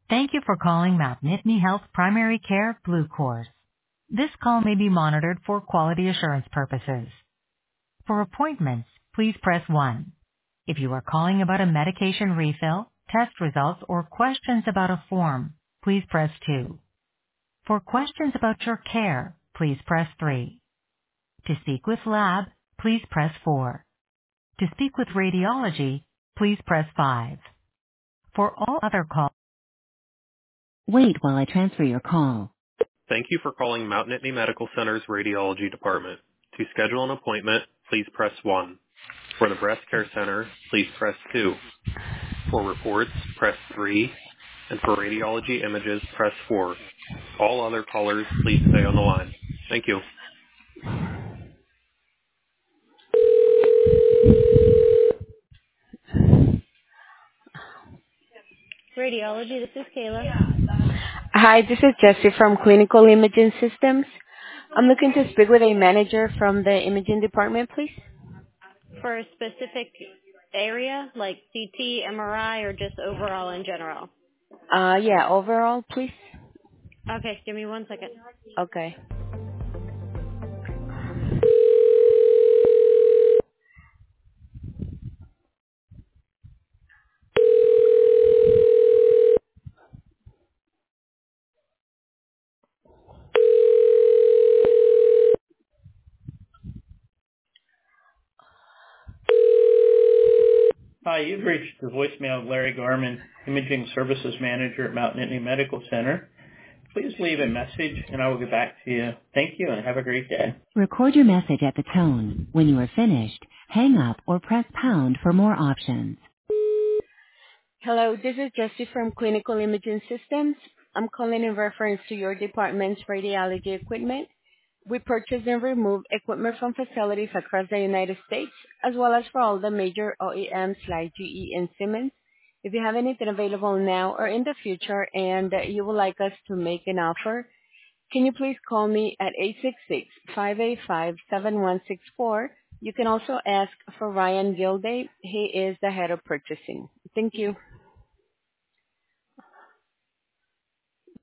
Thank you for calling Mount Nittany Health Primary Care Blue Course. This call may be monitored for quality assurance purposes. For appointments, please press 1. If you are calling about a medication refill, test results, or questions about a form, please press 2. For questions about your care, please press 3. To speak with lab, please press 4. To speak with radiology, please press 5. For all other calls, wait while I transfer your call. Thank you for calling Mount Nittany Medical Center's Radiology Department. To schedule an appointment, please press 1. For the Breast Care Center, please press 2. For reports, press 3. And for radiology images, press 4. All other callers, please stay on the line. Thank you. Radiology, this is Kayla. Hi, this is Jessie from Clinical Imaging Systems. I'm looking to speak with a manager from the imaging department, please. For a specific area, like CT, MRI, or just overall in general? Yeah, overall, please. Okay, give me 1 second. Okay. Hi, you've reached the voicemail of Larry Garman, Imaging Services Manager at Mount Nittany Medical Center. Please leave a message and I will get back to you. Thank you and have a great day. Record your message at the tone. When you are finished, hang up or press pound for more options. Hello, this is Jessie from Clinical Imaging Systems. I'm calling in reference to your department's radiology equipment. We purchase and remove equipment from facilities across the United States, as well as for all the major OEMs like GE and Siemens. If you have anything available now or in the future and you would like us to make an offer, can you please call me at 866-585-7164? You can also ask for Ryan Gilday. He is the head of purchasing. Thank you.